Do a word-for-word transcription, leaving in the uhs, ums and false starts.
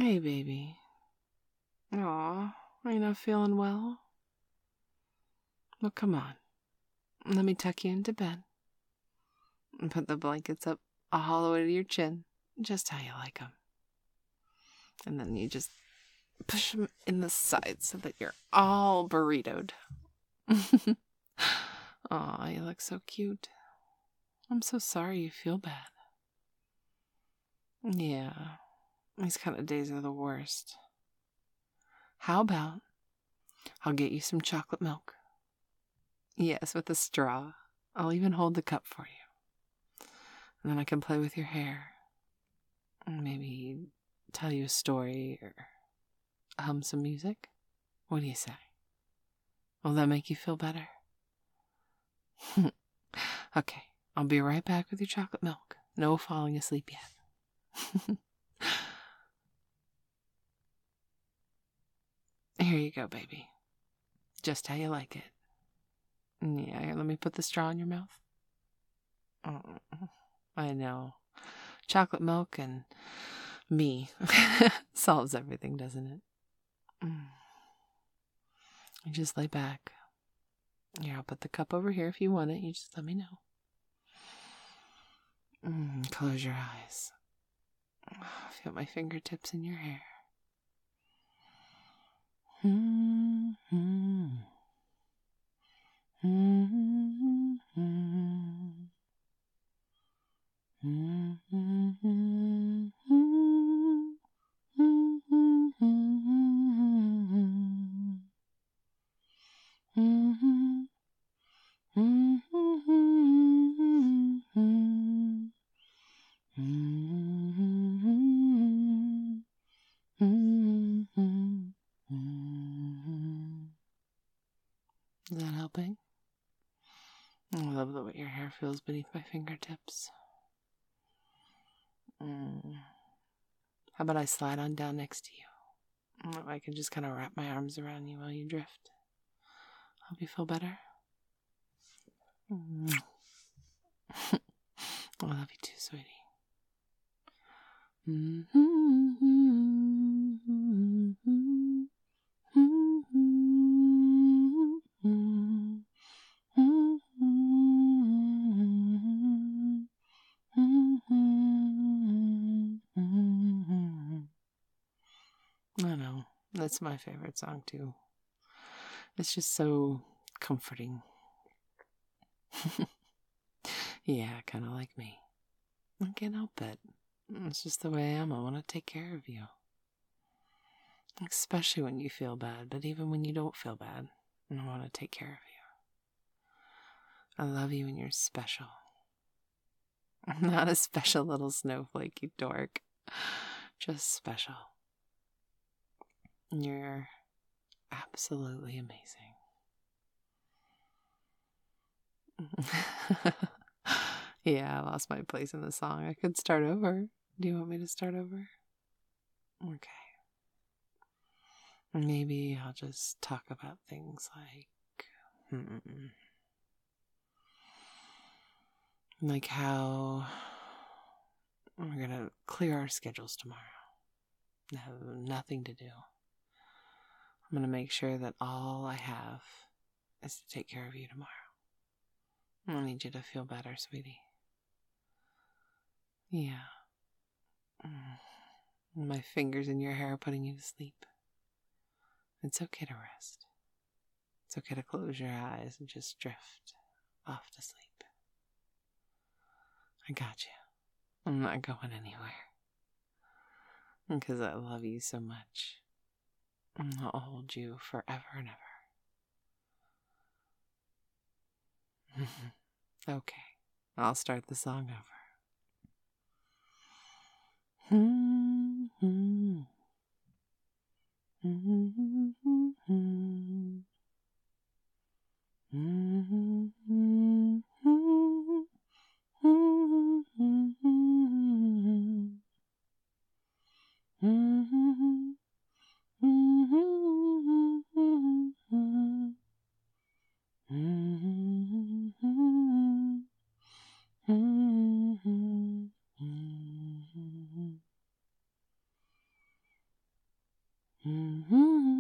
Hey, baby. Aw, are you not feeling well? Well, come on. Let me tuck you into bed. And put the blankets up all the way to your chin, just how you like them. And then you just push them in the side so that you're all burritoed. Aw, you look so cute. I'm so sorry you feel bad. Yeah, these kind of days are the worst. How about I'll get you some chocolate milk? Yes, with a straw. I'll even hold the cup for you. And then I can play with your hair. And maybe tell you a story or hum some music. What do you say? Will that make you feel better? Okay, I'll be right back with your chocolate milk. No falling asleep yet. Here you go, baby. Just how you like it. Yeah, here, let me put the straw in your mouth. Oh, I know. Chocolate milk and me solves everything, doesn't it? Mm. You just lay back. Here, I'll put the cup over here if you want it. You just let me know. Mm, close your eyes. Feel my fingertips in your hair. Mm-hmm. Mm-hmm. Mm-hmm. Is that helping? I love the way your hair feels beneath my fingertips. Mm. How about I slide on down next to you? I can just kind of wrap my arms around you while you drift. Hope you feel better. Mm. I love you too, sweetie. I know, that's my favorite song too. It's just so comforting. Yeah, kind of like me. I can't help it. It's just the way I am. I want to take care of you. Especially when you feel bad, but even when you don't feel bad, I want to take care of you. I love you and you're special. I'm not a special little snowflake, you dork. Just special. You're absolutely amazing. Yeah, I lost my place in the song. I could start over. Do you want me to start over? Okay. Maybe I'll just talk about things like, hmm, like how we're gonna clear our schedules tomorrow. I have nothing to do. I'm gonna make sure that all I have is to take care of you tomorrow. I need you to feel better, sweetie. Yeah. Mm. My fingers in your hair are putting you to sleep. It's okay to rest. It's okay to close your eyes and just drift off to sleep. I got you. I'm not going anywhere. Because I love you so much. I'll hold you forever and ever. Okay, I'll start the song over. Mm-hmm. Mm-hmm. Mm-hmm. Mm-hmm.